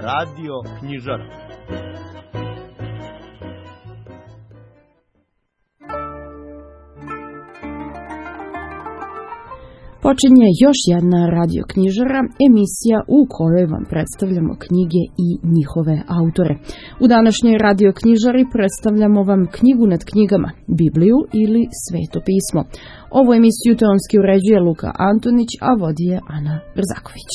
Radio Knjižara. Počinje još jedna radio knjižara, emisija u kojoj vam predstavljamo knjige i njihove autore. U današnjoj radio knjižari predstavljamo vam knjigu nad knjigama, Bibliju ili Sveto pismo. Ovu emisiju tonski uređuje Luka Antonić, a vodi je Ana Brzaković.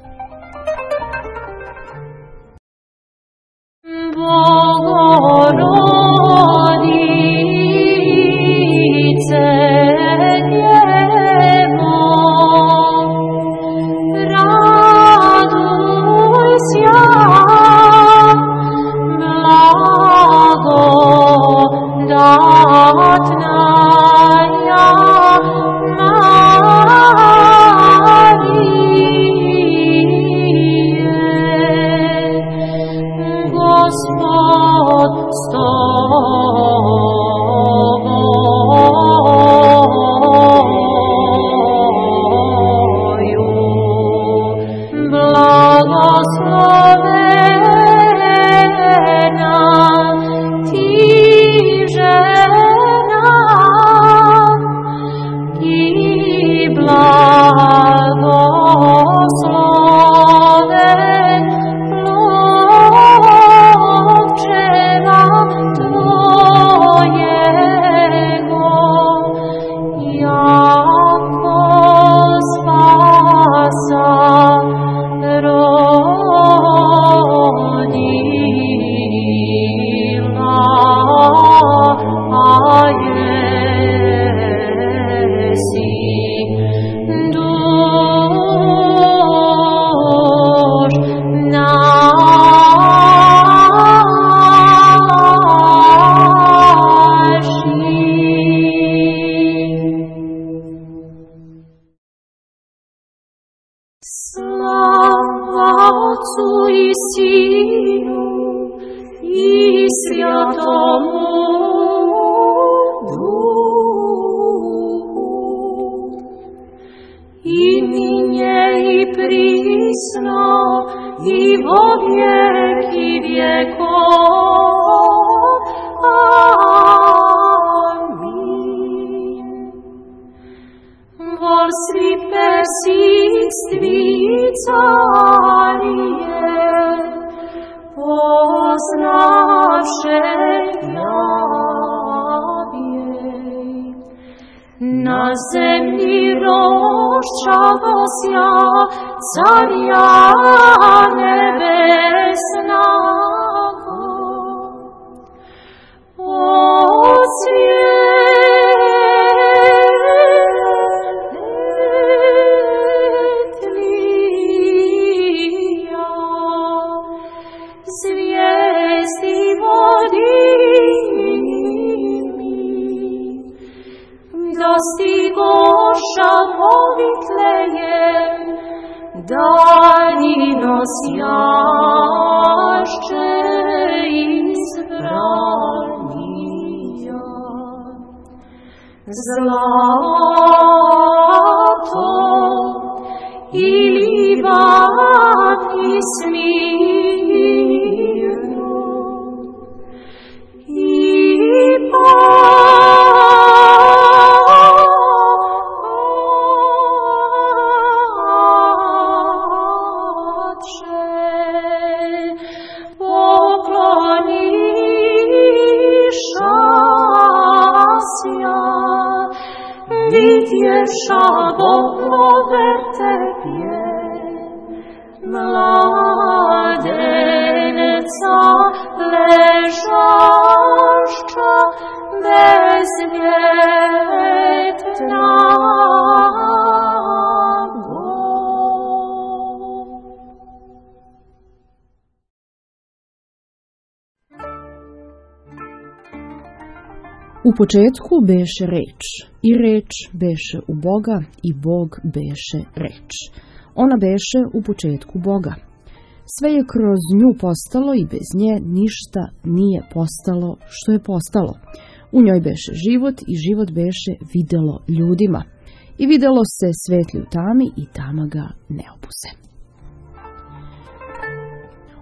U početku beše reč, i reč beše u Boga, i Bog beše reč. Ona beše u početku Boga. Sve je kroz nju postalo i bez nje ništa nije postalo što je postalo. U njoj beše život i život beše videlo ljudima. I videlo se svetli u tami i tama ga ne opuse.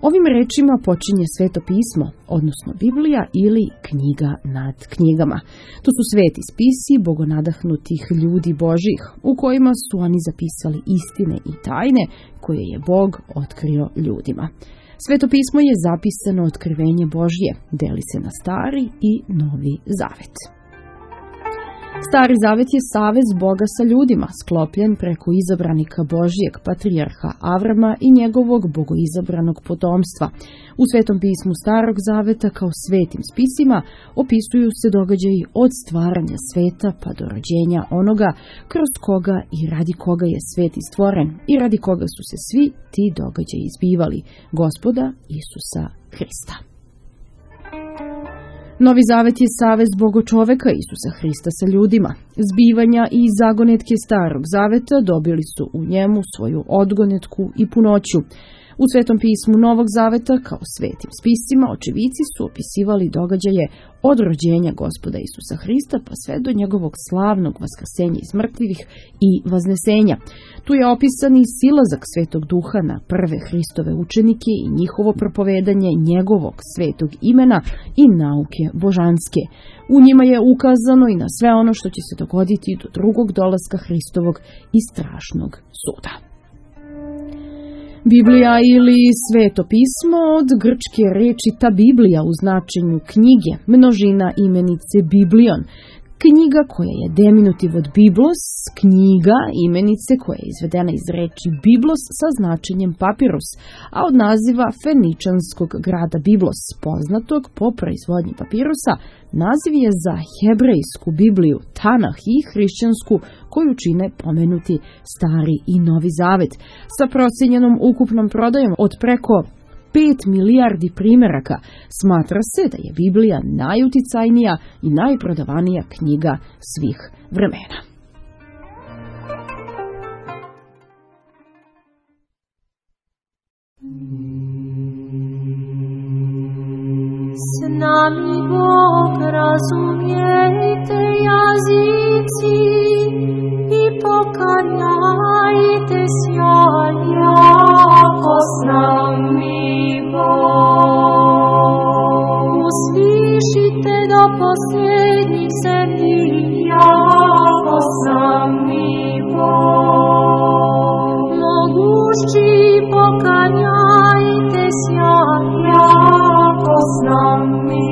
Ovim rečima počinje Sveto pismo, odnosno Biblija ili knjiga nad knjigama. To su sveti spisi bogonadahnutih ljudi Božjih, u kojima su oni zapisali istine i tajne koje je Bog otkrio ljudima. Sveto pismo je zapisano otkrivenje Božje, deli se na Stari i Novi Zavet. Stari Zavet je savez Boga sa ljudima, sklopljen preko izabranika Božjeg, patrijarha Avrama i njegovog bogoizabranog potomstva. U Svetom pismu Starog Zaveta kao svetim spisima opisuju se događaji od stvaranja sveta pa do rođenja onoga kroz koga i radi koga je svet stvoren i radi koga su se svi ti događaji zbivali, Gospoda Isusa Hrista. Novi Zavet je savez Bogočoveka Isusa Hrista sa ljudima. Zbivanja i zagonetke Starog Zaveta dobili su u njemu svoju odgonetku i punoću. U Svetom pismu Novog Zaveta, kao svetim spisima, očevici su opisivali događaje od rođenja Gospoda Isusa Hrista pa sve do njegovog slavnog vaskrsenja iz mrtvih i vaznesenja. Tu je opisan i silazak Svetog Duha na prve Hristove učenike i njihovo propovedanje njegovog svetog imena i nauke božanske. U njima je ukazano i na sve ono što će se dogoditi do drugog dolaska Hristovog i strašnog suda. Biblija ili Sveto pismo od grčke reči ta Biblija u značenju knjige, množina imenice Biblion, knjiga koja je deminutiv od Biblos, knjiga imenice koja je izvedena iz reči Biblos sa značenjem papirus, a od naziva feničanskog grada Biblos, poznatog po proizvodnji papirusa. Naziv je za hebrejsku Bibliju, Tanah i hrišćansku koju čine pomenuti Stari i Novi Zavet, sa procijenjenom ukupnom prodajom od preko 5 milijardi primjeraka. Smatra se da je Biblija najuticajnija i najprodavanija knjiga svih vremena. S nami Bog, razumijte jazici i pokajajte sjaj, jako s nami Bog. Uslišite do posljednjih zemlji, jako s nami Bog. Mogući pokajajte sjaj, jako s nami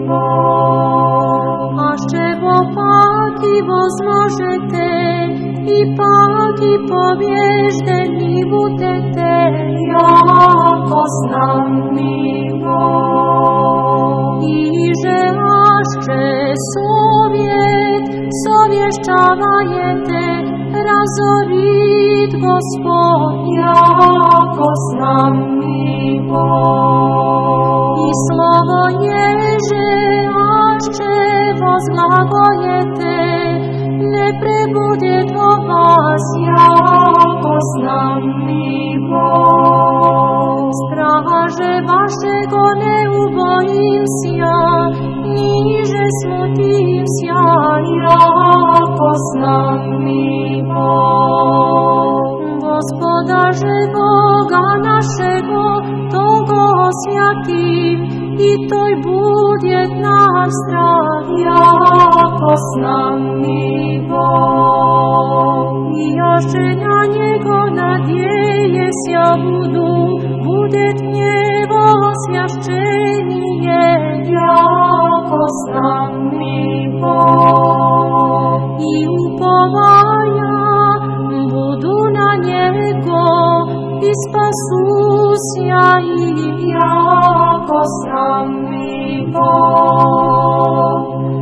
Bog. A čevo pak i возможете, i pak i pobježdeni budete, jako s nami Bog. Iže ašće sovješćavajete, razorit Gospod, jako s nami Bog. I slovo ježe ašće возглagojete, ne prebude do vas, jako s nami Bog. Straže vašego ne ubojim sja, niže smutim sja, jako s nami Bog. Gospoda živoga našego, togo osjatim, i toj budjet nam strah, jako s nami Bog. I još na njego nadjeje sja budet njevo osvjašćenije, jako s nami Bog. I upovaja budu na njego, i spasusja i jako s nami Bog.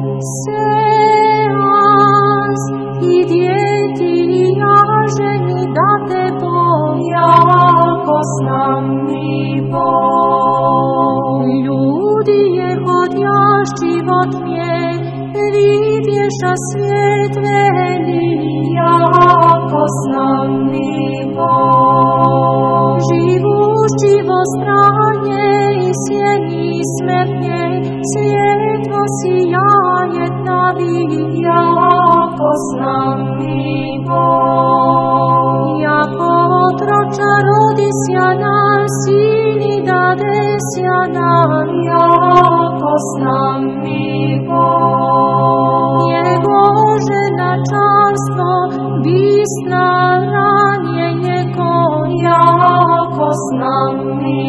Seans i djeti i jaženi date Bog, jako s nami Bog. Ljudi je hodjaš život mje, vidješa svijet veli, jako s nami Bog. Živući vo stranje i sjeni smrtnje, svjetlo sijaje navi, jako s nami Bog. Jako otroča rodisja nam sini dade, sjana, jako s nami Bog. Jego žena čarstvo, bisna ranje Jego, jako s nami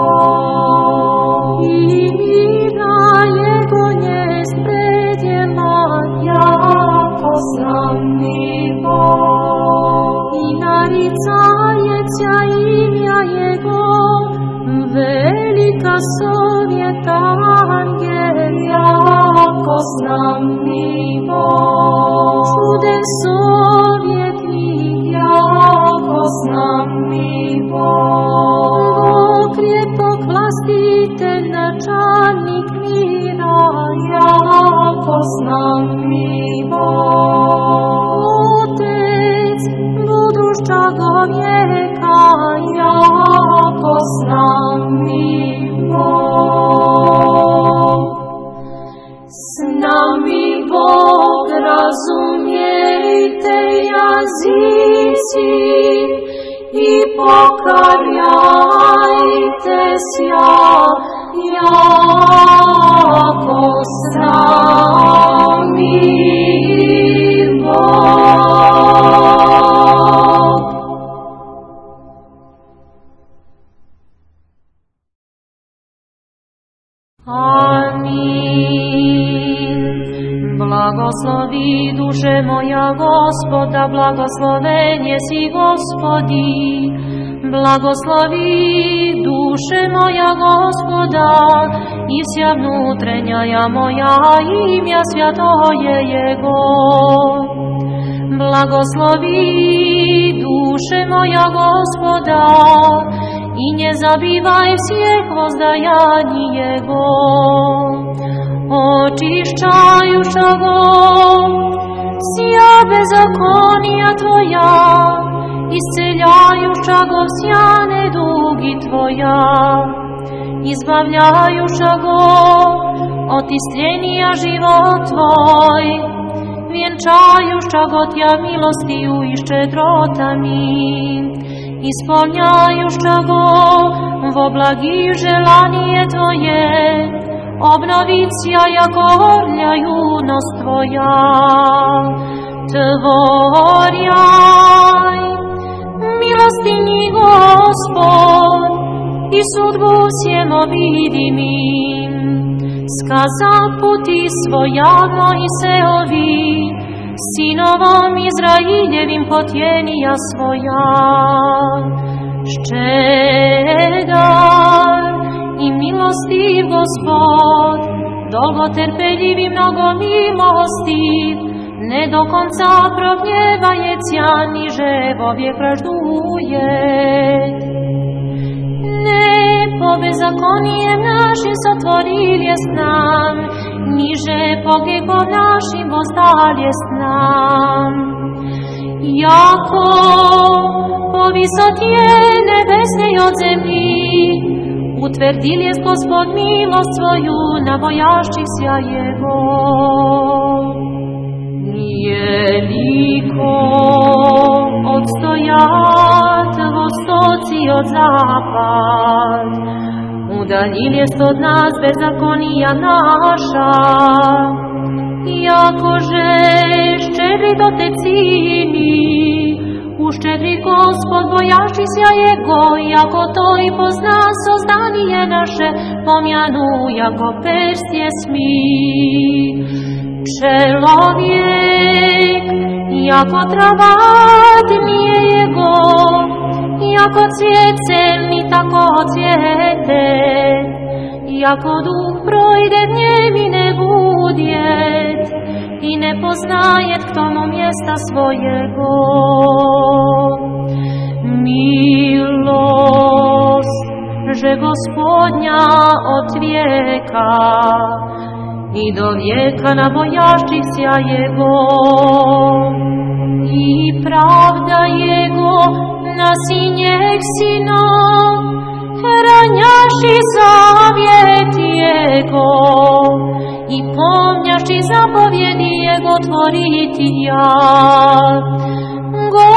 Bog. I na Jego njes predjema, jako s nami Bog. I naricajeća imja Jego, velika sovjeta angel, jako s nami Bog. Čuden sovjetnik, jako s nami Bog. Bog krepok vlastitelj, načalnik mira, jako s nami Bog. Otec budućega vijeka, jako s nami Bog. S nami Bog, razumijte jazici i pokajajte sja, jako s nami Bog. Amin. Blagoslovi duše moja Gospoda, blagosloven jesi Gospodi. Blagoslovi duše moja Gospoda, i sja vnutrenjaja moja, imja svjatoje Jego. Blagoslovi duše moja Gospoda, i nie zabivaj всех воздаянь Jego. Očišćajušago sja bezakonija Tvoja, isceljajušago sja nedugi Tvoja, izbavljajušago od istljenija život Tvoj, vjenčajušago Tja milostiju i ščedrotami, ispunjajušago vo blagi želanije Tvoje, obnovicija jako orlja junost Tvoja. Tvorjaj milostinji Gospod i sudbu sjemo vidimim. Skaza puti svoja Mojsejovi, sinovom Izraeljevim potjenija svoja. Ščedar i milostiv Gospod, dolgotrpeljiv i mnogo milostiv, ne do konca prognjevajeća, niže vovijek pražduje. Ne po bezakonijem našim sotvoril jest nam, niže po grijehom našim vozdal jest nam. Jako po visotje nebesnej od zemlji, utvrdil jest Gospod milost svoju na bojašćih sja Jego. Jeliko odstojat vostoci od zapad, udaljil jest od nas bezakonija naša, jakože ščedri dotecini, uščedri Gospod bojašćih sja Jego, jako to i pozna sozdanije naše, pomjanu jako persje smi. Čelovjek, jako trava dmije Jego, jako cvijet celni tako cvijete, jako duh projde dnjev i ne budjet, i ne poznajet k tomu mjesta svojego. Milost, že Gospodnja od vijeka, i do vijeka na bojašćih sja Jego, i pravda Jego na sinjeg sinom, hranjaši zavjet Jego, i pomnjaši zapovjedi Jego tvoriti ja.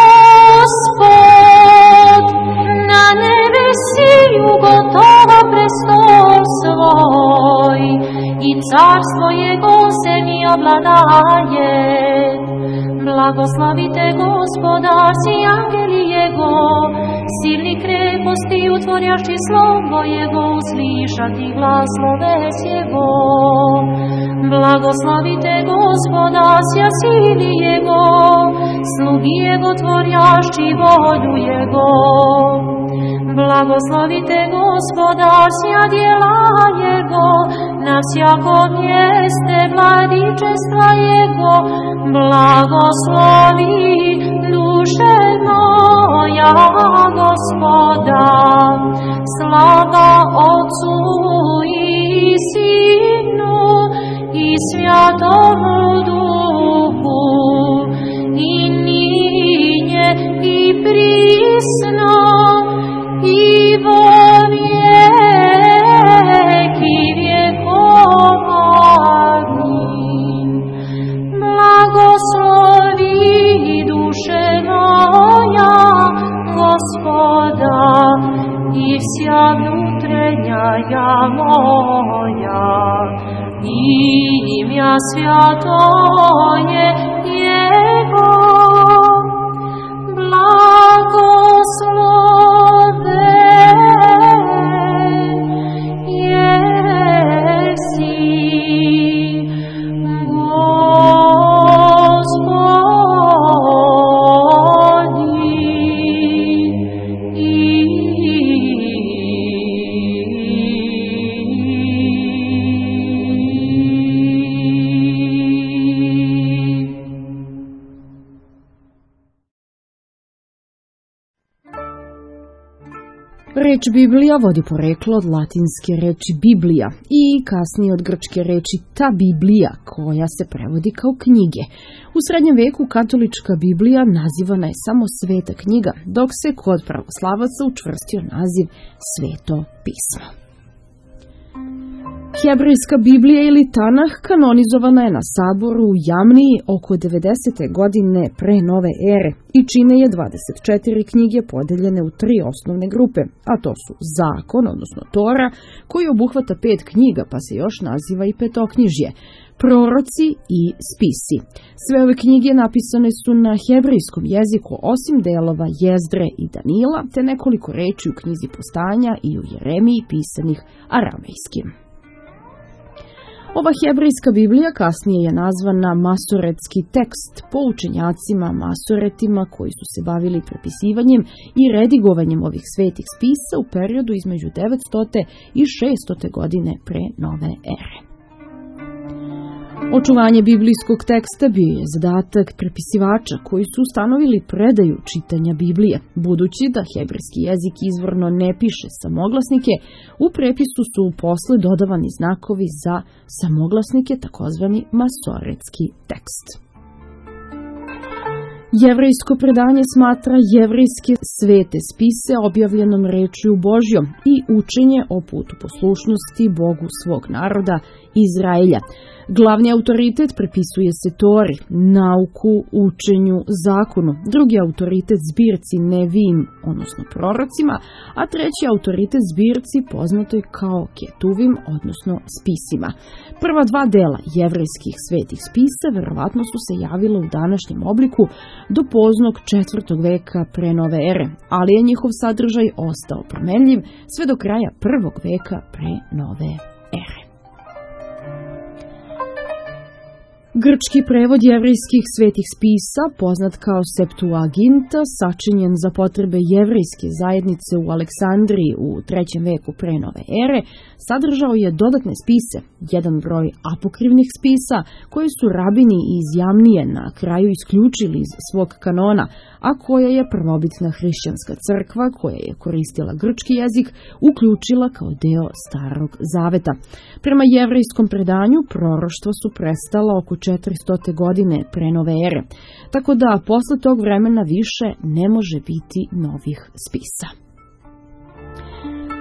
Gospod na nebesiju gotovo prestol svoj i carstvo jego sebi obladaje. Blagoslavite Gospoda, svi angeli Jego, silni kreposti utvorjaši slovo Jego, uslišati glas sloves Jego. Blagoslavite Gospoda, sja sili Jego, slugi Jego tvorjaši volju Jego. Blagoslavite Gospoda, sja djela Jego, na всяко mjeste vladičestva Jego. Blagoslovi duše moja Gospoda, slava Otcu i Sinu i Svjatomu Duhu, i ninje i prisno i vo vijeki vjekova. Blagoslovi duše moja Gospoda i vsja внутренняя moja, imja svjatoje Jego. Blagoslove jesi Reč Biblija vodi poreklo od latinske reči Biblija i kasnije od grčke reči ta Biblija, koja se prevodi kao knjige. U srednjem veku katolička Biblija nazivana je samo Sveta knjiga, dok se kod pravoslavaca učvrstio naziv Sveto pismo. Hebrejska Biblija ili Tanah kanonizovana je na saboru u Jamniji oko 90. godine pre nove ere i čine je 24 knjige podeljene u 3 osnovne grupe, a to su Zakon, odnosno Tora, koji obuhvata 5 knjiga pa se još naziva i Petoknjižje, Proroci i Spisi. Sve ove knjige napisane su na hebrejskom jeziku osim delova Jezdre i Danila, te nekoliko reči u knjizi Postanja i u Jeremiji pisanih aramejskim. Ova hebrejska Biblija kasnije je nazvana masoretski tekst po učenjacima masoretima koji su se bavili prepisivanjem i redigovanjem ovih svetih spisa u periodu između 900. i 600. godine pre nove ere. Očuvanje biblijskog teksta bio je zadatak prepisivača koji su ustanovili predaju čitanja Biblije. Budući da hebrejski jezik izvorno ne piše samoglasnike, u prepisu su posle dodavani znakovi za samoglasnike, takozvani masoretski tekst. Jevrejsko predanje smatra jevrejske svete spise objavljenom rečju Božjom i učenje o putu poslušnosti Bogu svog naroda Izraelja. Glavni autoritet prepisuje se Tori, nauku, učenju, zakonu, drugi autoritet zbirci Nevim, odnosno prorocima, a treći autoritet zbirci poznatoj kao Ketuvim, odnosno spisima. Prva dva dela jevrejskih svetih spisa verovatno su se javila u današnjem obliku do poznog 4. veka pre nove ere, ali je njihov sadržaj ostao promenljiv sve do kraja 1. veka pre nove ere. Grčki prevod jevrejskih svetih spisa, poznat kao Septuaginta, sačinjen za potrebe jevrejske zajednice u Aleksandriji u 3. veku pre nove ere, sadržao je dodatne spise, jedan broj apokrivnih spisa, koje su rabini iz Jamnije na kraju isključili iz svog kanona, a koja je prvobitna hrišćanska crkva, koja je koristila grčki jezik, uključila kao deo Starog zaveta. Prema jevrejskom predanju, proroštva su prestala oko 400. godine pre nove ere, tako da posle tog vremena više ne može biti novih spisa.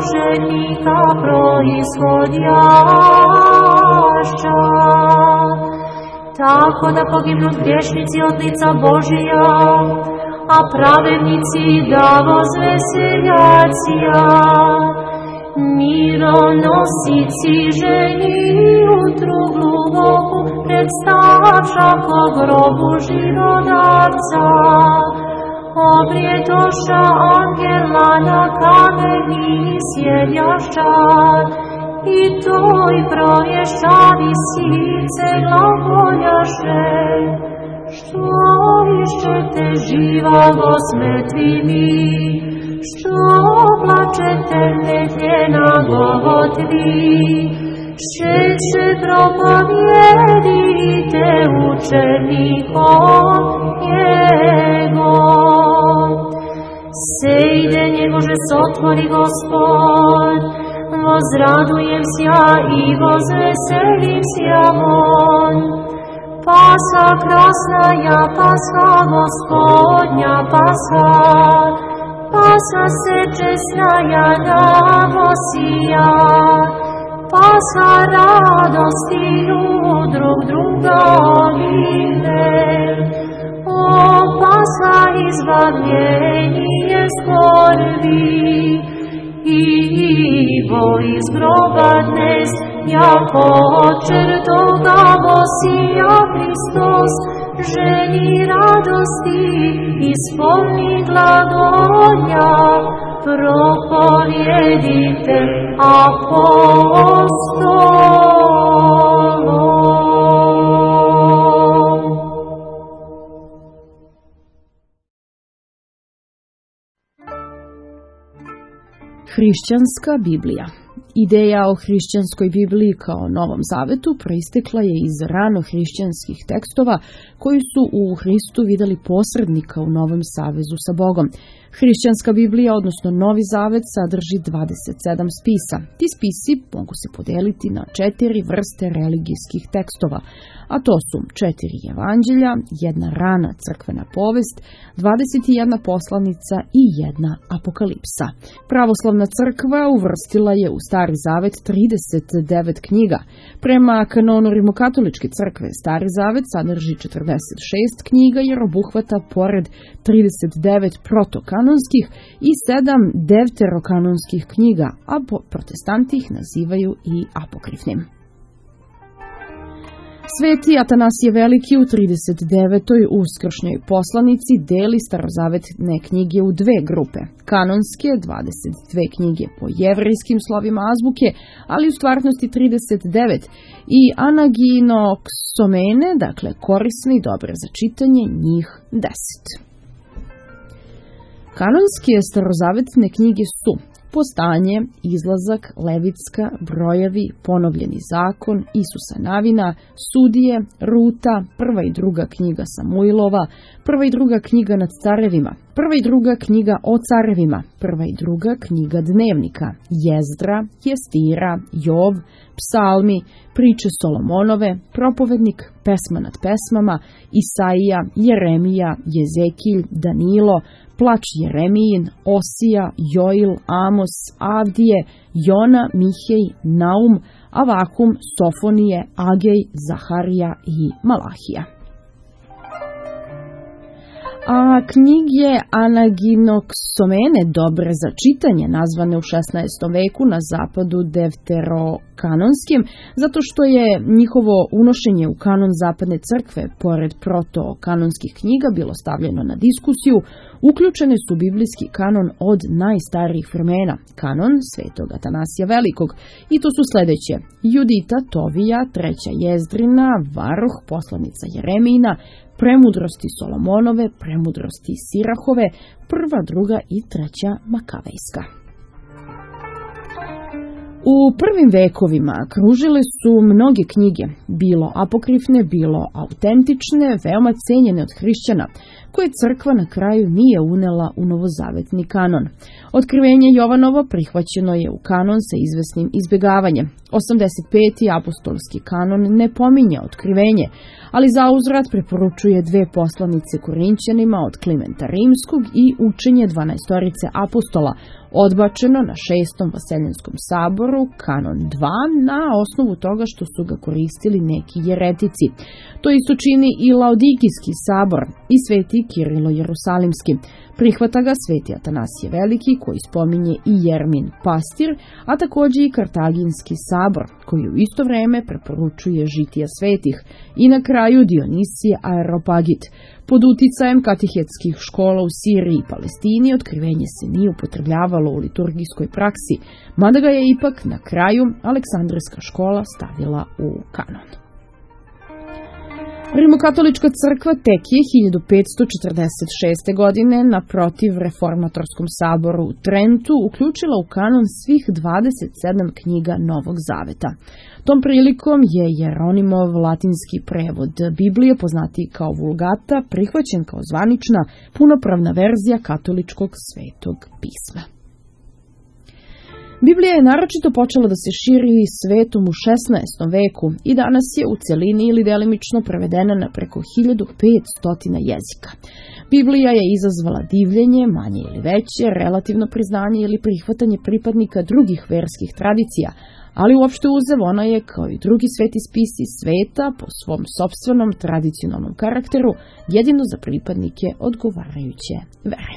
množenika proizhodjašća. Tako da pogibnu griješnici od lica Božija, a pravednici da vozveseljacija. Mironosici ženi utru gluboku predstavša ko grobu živodarca. Obrijedoša angela na kameni sjedjašća, i toj provješćavi sice glagoljaše. Što išćete živa gosmetrini, što plačete medlje na Golgotvi, šeće propovijedite učenikom Jego. Sejde njegože sotvori Gospod, vozradujem sja i vozveselim sjavon. Pasha krasnaja, Pasha Gospodnja, Pasha se česnaja Davosija, Pasha radostiju drug druga ovime. O Pasha izbavljenje skorvi, Ivo iz groba dnes, jako očer toga vosija Hristos, ženi radosti, ispolni glagolja, propovjedite apostolom. Hrišćanska Biblija. Ideja o hrišćanskoj Bibliji kao Novom Zavetu proistekla je iz ranohrišćanskih tekstova koji su u Hristu vidjeli posrednika u Novom savezu sa Bogom. Hrišćanska Biblija, odnosno Novi Zavet, sadrži 27 spisa. Ti spisi mogu se podeliti na 4 vrste religijskih tekstova, a to su 4 evanđelja, 1 rana crkvena povest, 21 poslanica i 1 apokalipsa. Pravoslavna crkva uvrstila je u Stari Zavet 39 knjiga. Prema kanonu Rimokatoličke crkve Stari Zavet sadrži 46 knjiga jer obuhvata pored 39 protokanonskih i 7 deuterokanonskih knjiga, a protestanti ih nazivaju i apokrifnim. Sveti Atanasije Veliki u 39. uskršnjoj poslanici deli starozavetne knjige u 2 grupe. Kanonske, 22 knjige po jevrejskim slovima azbuke, ali u stvarnosti 39, i anaginoksomene, dakle korisne i dobre za čitanje, njih 10. Kanonske starozavetne knjige su Postanje, Izlazak, Levitska, Brojevi, Ponovljeni zakon, Isusa Navina, Sudije, Ruta, Prva i druga knjiga Samuilova, Prva i druga knjiga nad carevima, Prva i druga knjiga o carevima, Prva i druga knjiga dnevnika, Jezdra, Jestira, Jov, Psalmi, Priče Solomonove, Propovednik, Pesma nad pesmama, Isaija, Jeremija, Jezekilj, Danilo, Plač Jeremijin, Osija, Joil, Amos, Avdije, Jona, Mihej, Naum, Avakum, Sofonije, Agej, Zaharija i Malahija. A knjige anaginoksomene, dobre za čitanje, nazvane u 16. veku na zapadu deuterokanonskim, zato što je njihovo unošenje u kanon zapadne crkve, pored protokanonskih knjiga, bilo stavljeno na diskusiju, uključene su u biblijski kanon od najstarijih vremena, kanon svetog Atanasija Velikog, i to su sljedeće: Judita, Tovija, Treća Jezdrina, Varuh, poslanica Jeremijina, Premudrosti Solomonove, Premudrosti Sirahove, Prva, Druga i Treća Makavejska. U prvim vekovima kružile su mnoge knjige, bilo apokrifne, bilo autentične, veoma cenjene od hrišćana. koje crkva na kraju nije unela u novozavetni kanon. Otkrivenje Jovanova prihvaćeno je u kanon sa izvesnim izbjegavanjem. 85. apostolski kanon ne pominje otkrivenje, ali zauzvrat preporučuje 2 poslanice Korinćanima od Klimenta Rimskog i učenje 12 apostola, odbačeno na 6. Vaseljenskom saboru, kanon 2, na osnovu toga što su ga koristili neki jeretici. To isto čini i Laodikijski sabor i sveti Kirilo Jerusalimski. Prihvata ga sveti Atanasije Veliki, koji spominje i Jermin pastir, a također i Kartaginski sabor, koji u isto vreme preporučuje žitija svetih, i na kraju Dionisije Areopagit. Pod uticajem katehetskih škola u Siriji i Palestini otkrivenje se nije upotrebljavalo u liturgijskoj praksi, mada ga je ipak na kraju Aleksandrijska škola stavila u kanon. Rimokatolička crkva tek je 1546. godine na protiv reformatorskom saboru u Trentu uključila u kanon svih 27 knjiga Novog Zaveta. Tom prilikom je Jeronimov latinski prevod Biblije, poznatiji kao Vulgata, prihvaćen kao zvanična, punopravna verzija katoličkog svetog pisma. Biblija je naročito počela da se širi svetom u 16. veku i danas je u celini ili delimično prevedena na preko 1500 jezika. Biblija je izazvala divljenje, manje ili veće, relativno priznanje ili prihvatanje pripadnika drugih verskih tradicija, ali uopšte uzev ona je, kao i drugi sveti spisi sveta, po svom sopstvenom tradicionalnom karakteru, jedino za pripadnike odgovarajuće vere.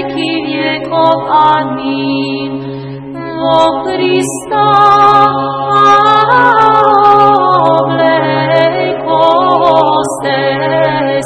Amin. O Hrista,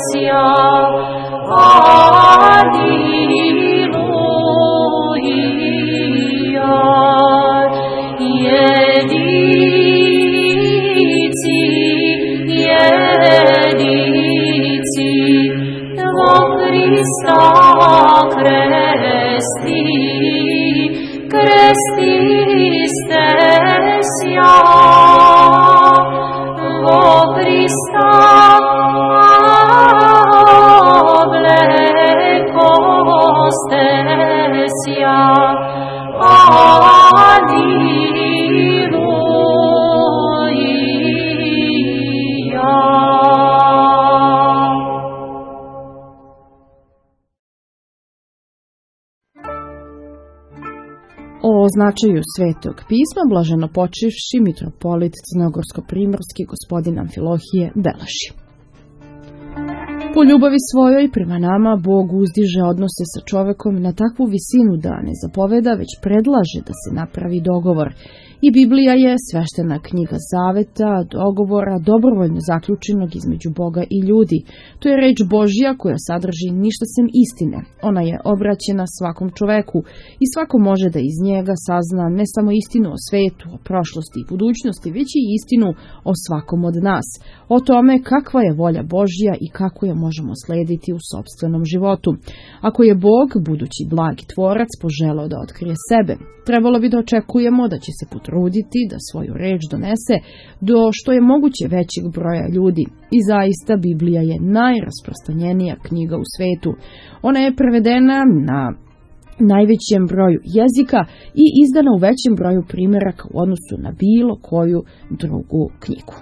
O značaju Svetog pisma blaženo počivši mitropolit crnogorsko-primorski gospodin Amfilohije beleži. Po ljubavi svojoj prema nama Bog uzdiže odnose sa čovekom na takvu visinu da ne zapoveda, već predlaže da se napravi dogovor. I Biblija je sveštena knjiga zaveta, dogovora, dobrovoljno zaključenog između Boga i ljudi. To je reč Božja koja sadrži ništa sem istine. Ona je obraćena svakom čoveku i svako može da iz njega sazna ne samo istinu o svetu, o prošlosti i budućnosti, već i istinu o svakom od nas. O tome kakva je volja Božja i kako je možemo slediti u sopstvenom životu. Ako je Bog, budući blagi tvorac, poželeo da otkrije sebe, trebalo bi da očekujemo da će se potruditi da svoju reč donese do što je moguće većeg broja ljudi. I zaista Biblija je najrasprostranjenija knjiga u svetu. Ona je prevedena na najvećem broju jezika i izdana u većem broju primjeraka u odnosu na bilo koju drugu knjigu.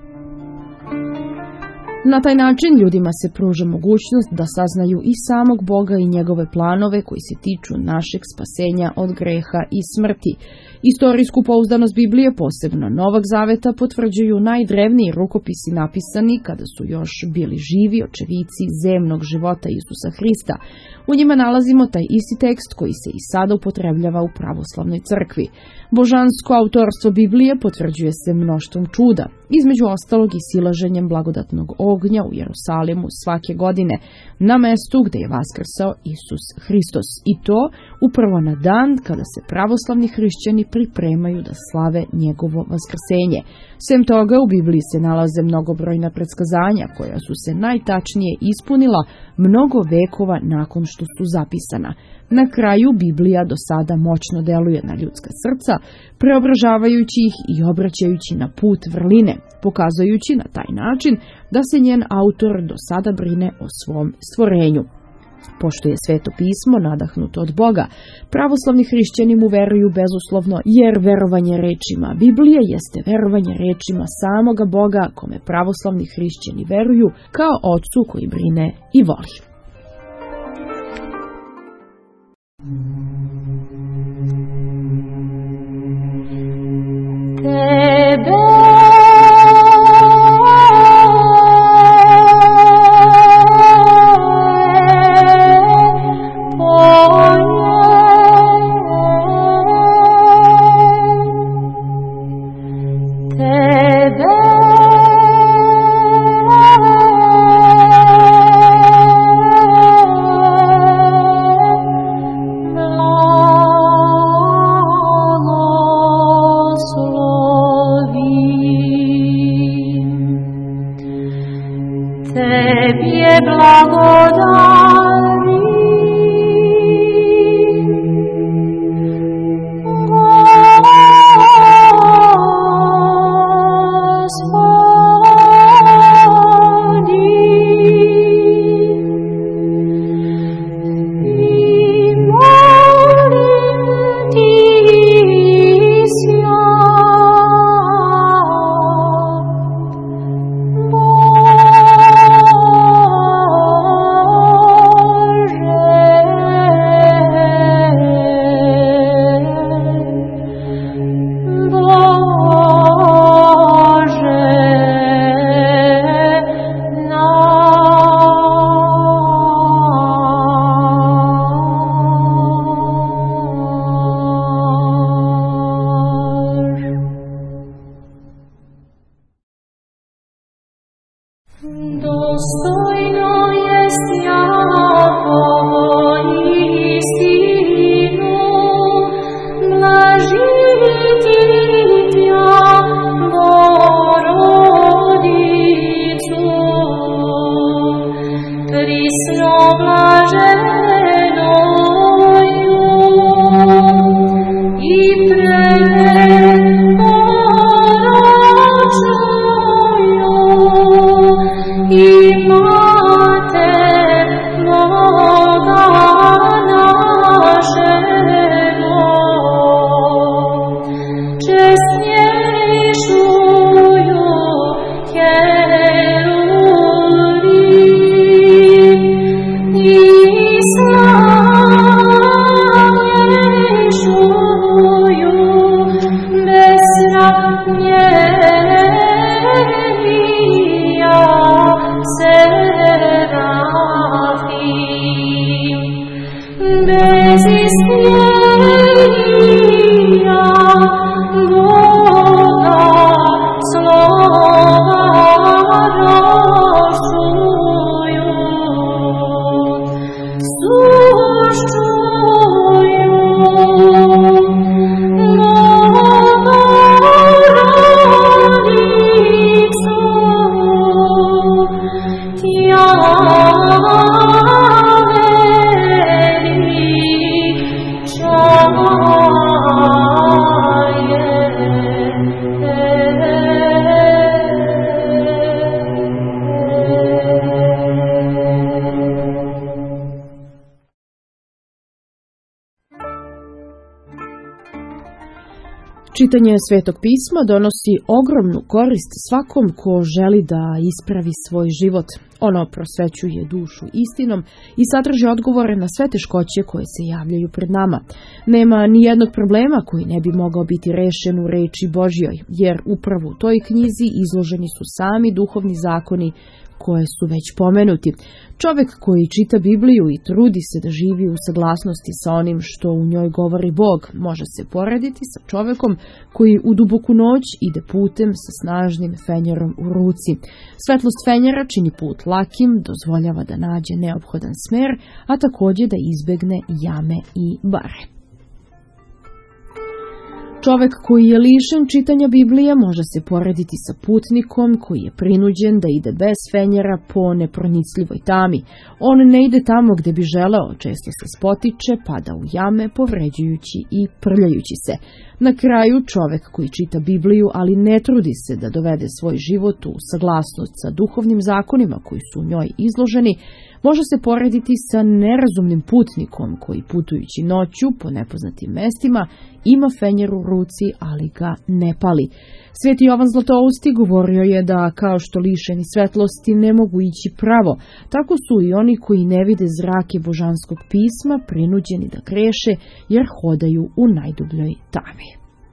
Na taj način ljudima se pruža mogućnost da saznaju i samog Boga i njegove planove koji se tiču našeg spasenja od greha i smrti. Istorijsku pouzdanost Biblije, posebno Novog zaveta, potvrđuju najdrevniji rukopisi napisani kada su još bili živi očevici zemnog života Isusa Hrista. U njima nalazimo taj isti tekst koji se i sada upotrebljava u pravoslavnoj crkvi. Božansko autorstvo Biblije potvrđuje se mnoštvom čuda, između ostalog i silaženjem blagodatnog ognja u Jerusalimu svake godine, na mestu gde je vaskrsao Isus Hristos. I to upravo na dan kada se pravoslavni hrišćani pripremaju da slave njegovo vaskrsenje. Sem toga, u Bibliji se nalaze mnogobrojna predskazanja koja su se najtačnije ispunila mnogo vekova nakon što su zapisana. Na kraju, Biblija do sada moćno deluje na ljudska srca, preobražavajući ih i obraćajući na put vrline, pokazujući na taj način da se njen autor do sada brine o svom stvorenju. Pošto je Sveto pismo nadahnuto od Boga, pravoslavni hrišćani mu veruju bezuslovno, jer verovanje rečima Biblije jeste verovanje rečima samoga Boga, kome pravoslavni hrišćani veruju kao Otcu koji brine i voli. Dostojno prisno blaženою i preporočuju i Mater Boga našego. Čestnješuju kerubi i slavnješuju besramljenija serafi. Bez istjenja Boga slova rošuju, suščuju Bogorodicu, tja Čitanje Svetog pisma donosi ogromnu korist svakom ko želi da ispravi svoj život. Ono prosvećuje dušu istinom i sadrži odgovore na sve teškoće koje se javljaju pred nama. Nema ni jednog problema koji ne bi mogao biti rešen u reči Božjoj, jer upravo u toj knjizi izloženi su sami duhovni zakoni koje su već pomenuti. Čovek koji čita Bibliju i trudi se da živi u saglasnosti sa onim što u njoj govori Bog, može se porediti sa čovekom koji u duboku noć ide putem sa snažnim fenjerom u ruci. Svetlost fenjera čini put lakim, dozvoljava da nađe neophodan smer, a takođe da izbegne jame i bare. Čovek koji je lišen čitanja Biblije može se porediti sa putnikom koji je prinuđen da ide bez fenjera po nepronicljivoj tami. On ne ide tamo gde bi želeo, često se spotiče, pada u jame, povređujući i prljajući se. Na kraju, čovek koji čita Bibliju, ali ne trudi se da dovede svoj život u saglasnost sa duhovnim zakonima koji su u njoj izloženi, može se porediti sa nerazumnim putnikom koji putujući noću po nepoznatim mestima ima fenjer u ruci, ali ga ne pali. Sveti Jovan Zlatousti govorio je da kao što lišeni svetlosti ne mogu ići pravo, tako su i oni koji ne vide zrake božanskog pisma prinuđeni da greše jer hodaju u najdubljoj tami.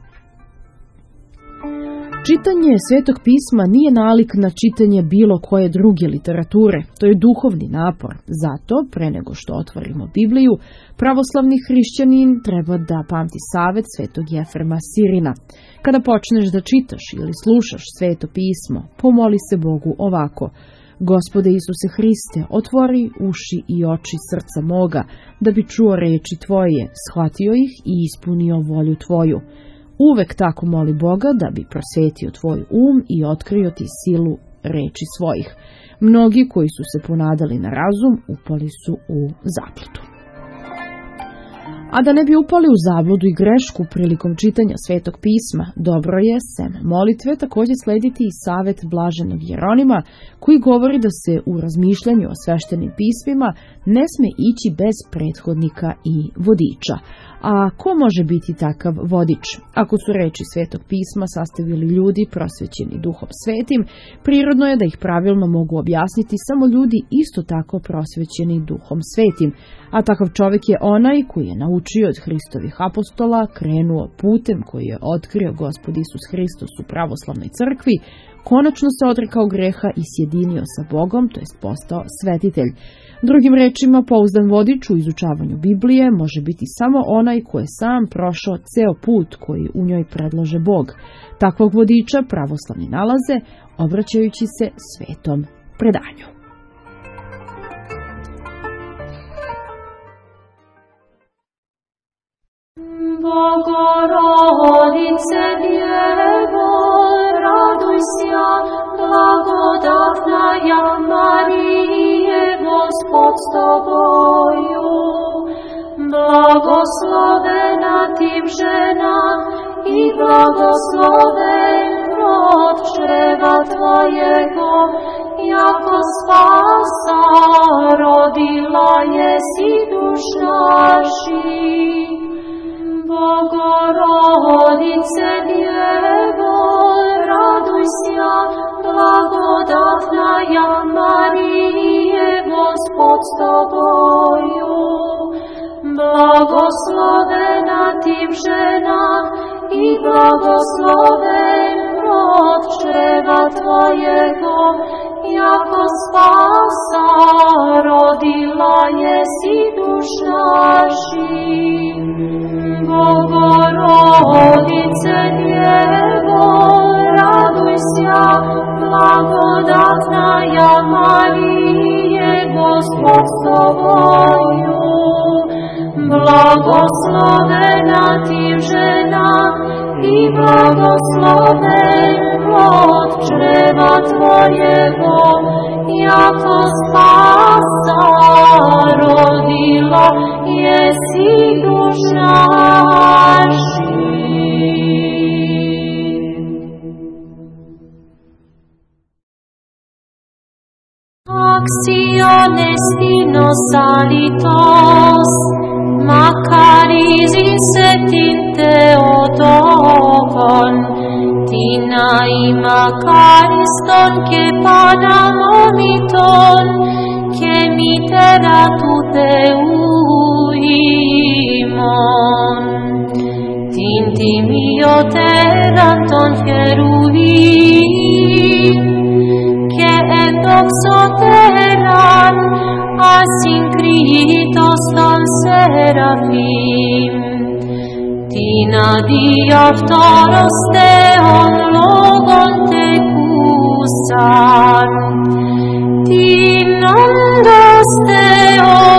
Čitanje Svetog pisma nije nalik na čitanje bilo koje druge literature, to je duhovni napor. Zato, pre nego što otvorimo Bibliju, pravoslavni hrišćanin treba da pamti savet Svetog Jefrema Sirina. Kada počneš da čitaš ili slušaš Sveto pismo, pomoli se Bogu ovako: Gospode Isuse Hriste, otvori uši i oči srca moga, da bi čuo reči Tvoje, shvatio ih i ispunio volju Tvoju. Uvek tako moli Boga da bi prosvetio tvoj um i otkrio ti silu reči svojih. Mnogi koji su se ponadali na razum upali su u zabludu. A da ne bi upali u zabludu i grešku prilikom čitanja Svetog pisma, dobro je, sem molitve, također slediti i savet blaženog Jeronima, koji govori da se u razmišljanju o sveštenim pismima ne sme ići bez prethodnika i vodiča. A ko može biti takav vodič? Ako su reči Svetog pisma sastavili ljudi prosvećeni Duhom Svetim, prirodno je da ih pravilno mogu objasniti samo ljudi isto tako prosvećeni Duhom Svetim, a takav čovjek je onaj koji je naučio od Hristovih apostola, krenuo putem koji je otkrio Gospod Isus Hristos u pravoslavnoj crkvi, konačno se odrekao greha i sjedinio sa Bogom, to jest postao svetitelj. Drugim rečima, pouzdan vodič u izučavanju Biblije može biti samo onaj ko je sam prošao ceo put koji u njoj predlaže Bog. Takvog vodiča pravoslavni nalaze obraćajući se svetom predanju. Bogorodice Djevo, raduj sja, blagodatnaja Marije, Gospod s tobою. Blagoslovena ti žena i blagosloven plod čreva tvojego, jako spasa rodila jesi duš naših. Bogorodice Djevo, raduj sja, blagodatnaja Marije, Gospod s tobою. Blagoslovena ti žena i blagosloven plod čreva tvojego, jako spasa rodila jesi duš naših. Bogorodice Djevo, raduj sja, blagodatnaja Marije, Gospod s tobою. Blagoslovena ti žena i blagosloven plod čreva tvojego, jako spasa rodila jesi duš naših. Acciones dinos alitos, Macaris insetinte odokon, tina i Macaris ton que panamoniton, que mitera tute uimon. Tinti mio teranton cherubim, que endoxoteran, asinkritos ton serafim. Tina diaptoros teon logon tecusan, tinondos teon